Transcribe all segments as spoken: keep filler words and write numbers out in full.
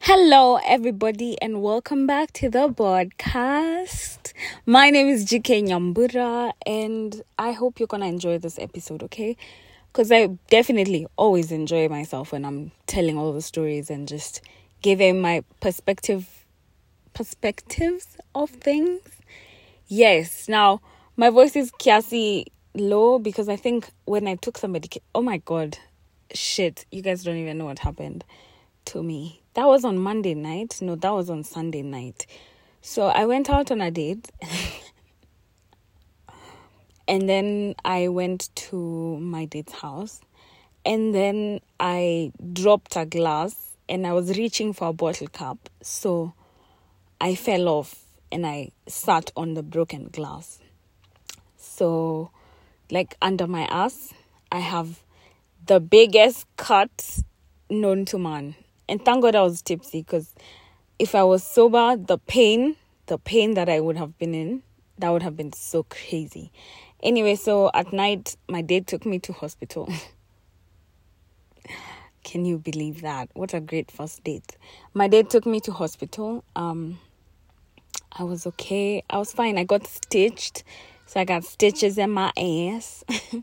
Hello, everybody, and welcome back to the podcast. My name is G K Nyambura, and I hope you're gonna enjoy this episode, okay? Because I definitely always enjoy myself when I'm telling all the stories and just giving my perspective, perspectives of things. Yes, now my voice is kiasi low because I think when I took some medication, oh my god, shit, you guys don't even know what happened to me. That was on Monday night. No, that was on Sunday night. So I went out on a date. And then I went to my date's house. And then I dropped a glass and I was reaching for a bottle cap. So I fell off and I sat on the broken glass. So, like, under my ass, I have the biggest cut known to man. And thank God I was tipsy, because if I was sober, the pain, the pain that I would have been in, that would have been so crazy. Anyway, so at night, my date took me to hospital. Can you believe that? What a great first date. My date took me to hospital. Um, I was okay. I was fine. I got stitched. So I got stitches in my ass.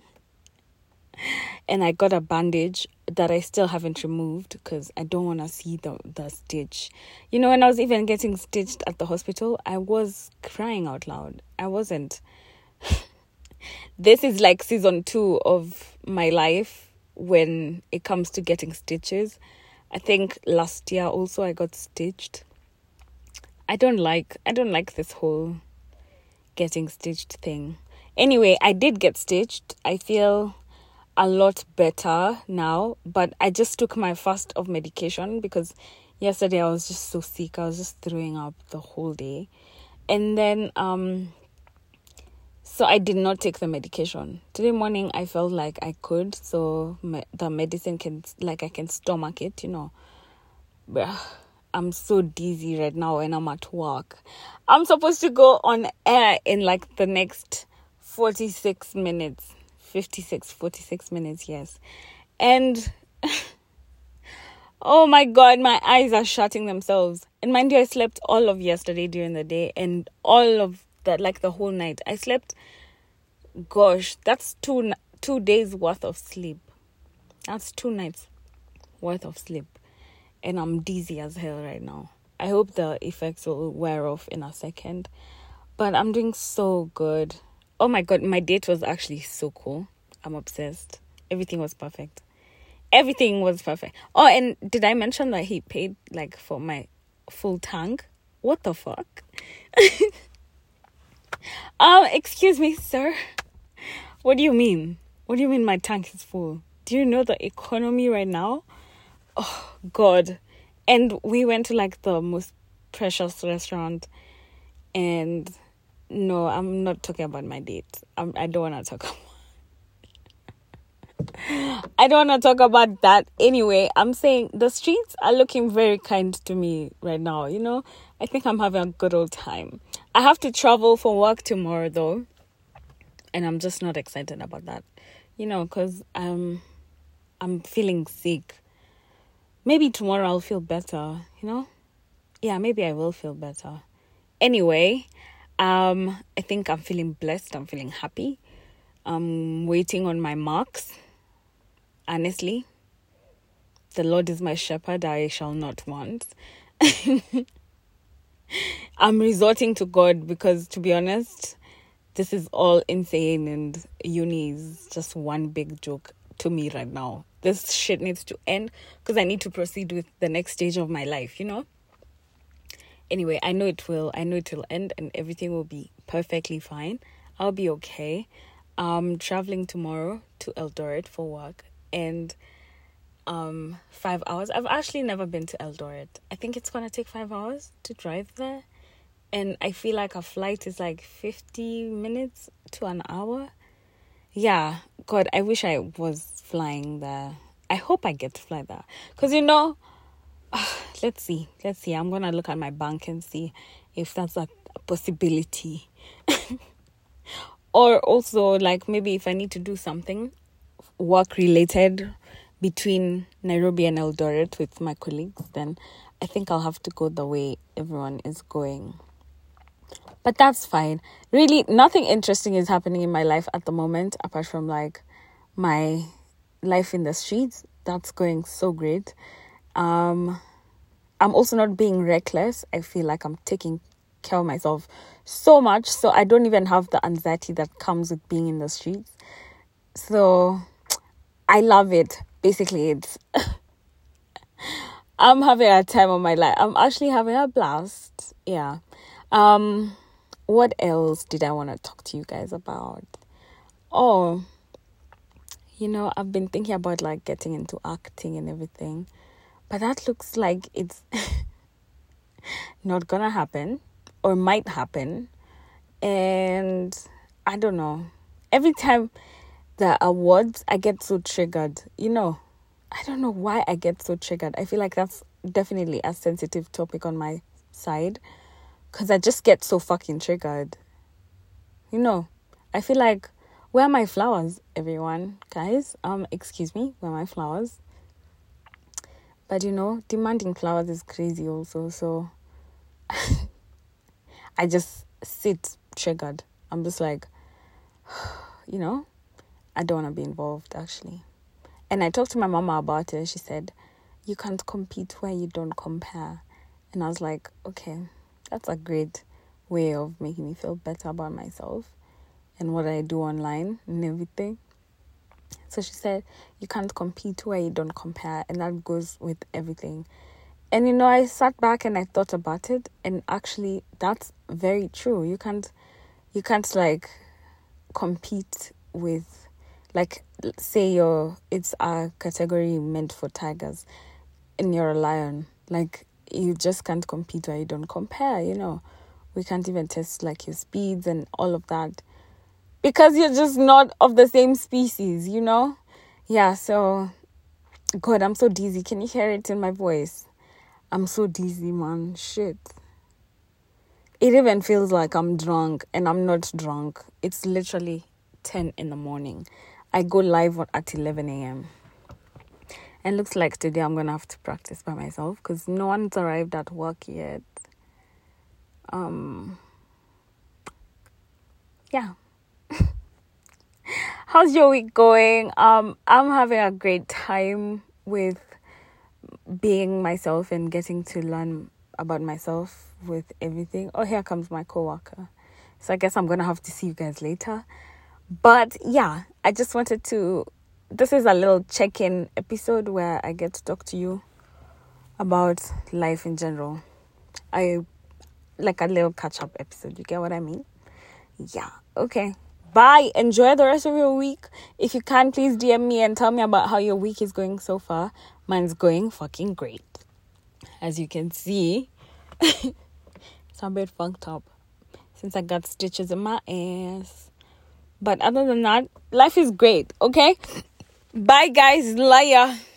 And I got a bandage that I still haven't removed because I don't want to see the, the stitch. You know, when I was even getting stitched at the hospital, I was crying out loud. I wasn't. This is like season two of my life when it comes to getting stitches. I think last year also I got stitched. I don't like, I don't like this whole getting stitched thing. Anyway, I did get stitched. I feel a lot better now, but I just took my first of medication because yesterday I was just so sick. I was just throwing up the whole day. And then um so I did not take the medication. Today morning I felt like I could, so me- the medicine can, like, I can stomach it, you know. But I'm so dizzy right now and I'm at work. I'm supposed to go on air in like the next forty-six minutes. fifty-six, forty-six minutes, yes. And oh my god, my eyes are shutting themselves. And mind you, I slept all of yesterday during the day and all of that, like the whole night. I slept, gosh, that's two two days worth of sleep. That's two nights worth of sleep. And I'm dizzy as hell right now. I hope the effects will wear off in a second. But I'm doing so good. Oh my god, my date was actually so cool. I'm obsessed. Everything was perfect. Everything was perfect. Oh, and did I mention that he paid like for my full tank? What the fuck? um, excuse me, sir. What do you mean? What do you mean my tank is full? Do you know the economy right now? Oh god. And we went to like the most precious restaurant, and no, I'm not talking about my date. I'm, I don't want to talk about I don't want to talk about that. Anyway, I'm saying the streets are looking very kind to me right now, you know. I think I'm having a good old time. I have to travel for work tomorrow, though. And I'm just not excited about that. You know, because um, I'm feeling sick. Maybe tomorrow I'll feel better, you know. Yeah, maybe I will feel better. Anyway, Um, I think I'm feeling blessed. I'm feeling happy. I'm waiting on my marks. Honestly, the Lord is my shepherd. I shall not want. I'm resorting to God because, to be honest, this is all insane and uni is just one big joke to me right now. This shit needs to end because I need to proceed with the next stage of my life, you know? Anyway, I know it will. I know it will end and everything will be perfectly fine. I'll be okay. I'm traveling tomorrow to Eldoret for work and um, five hours. I've actually never been to Eldoret. I think it's going to take five hours to drive there. And I feel like a flight is like fifty minutes to an hour. Yeah, God, I wish I was flying there. I hope I get to fly there. Because, you know, let's see. Let's see. I'm going to look at my bank and see if that's a possibility. Or also, like, maybe if I need to do something work-related between Nairobi and Eldoret with my colleagues, then I think I'll have to go the way everyone is going. But that's fine. Really, nothing interesting is happening in my life at the moment, apart from like my life in the streets. That's going so great. Um, I'm also not being reckless. I feel like I'm taking care of myself so much, so I don't even have the anxiety that comes with being in the streets. So I love it. Basically, it's I'm having a time of my life. I'm actually having a blast. Yeah. Um, what else did I want to talk to you guys about? Oh, you know, I've been thinking about like getting into acting and everything, but that looks like it's not gonna happen or might happen. And I don't know. Every time the awards, I get so triggered. You know, I don't know why I get so triggered. I feel like that's definitely a sensitive topic on my side, because I just get so fucking triggered. You know, I feel like, where are my flowers, everyone? Guys, um, excuse me, where are my flowers? But, you know, demanding flowers is crazy also, so I just sit triggered. I'm just like, you know, I don't want to be involved, actually. And I talked to my mama about it. She said, you can't compete where you don't compare. And I was like, okay, that's a great way of making me feel better about myself and what I do online and everything. So she said, you can't compete where you don't compare. And that goes with everything. And, you know, I sat back and I thought about it. And actually, that's very true. You can't, you can't like, compete with, like, say you're, it's a category meant for tigers and you're a lion. Like, you just can't compete where you don't compare, you know. We can't even test, like, your speeds and all of that, because you're just not of the same species, you know? Yeah, so, God, I'm so dizzy. Can you hear it in my voice? I'm so dizzy, man. Shit. It even feels like I'm drunk, and I'm not drunk. It's literally ten in the morning. I go live at eleven a.m. And looks like today I'm going to have to practice by myself, because no one's arrived at work yet. Um, yeah. How's your week going? Um, I'm having a great time with being myself and getting to learn about myself with everything. Oh, here comes my coworker. So I guess I'm going to have to see you guys later. But yeah, I just wanted to, this is a little check-in episode where I get to talk to you about life in general. I, like a little catch-up episode. You get what I mean? Yeah. Okay. Bye. Enjoy the rest of your week. If you can, please D M me and tell me about how your week is going so far. Mine's going fucking great. As you can see, it's a bit funked up since I got stitches in my ass. But other than that, life is great, okay? Bye, guys. Liar.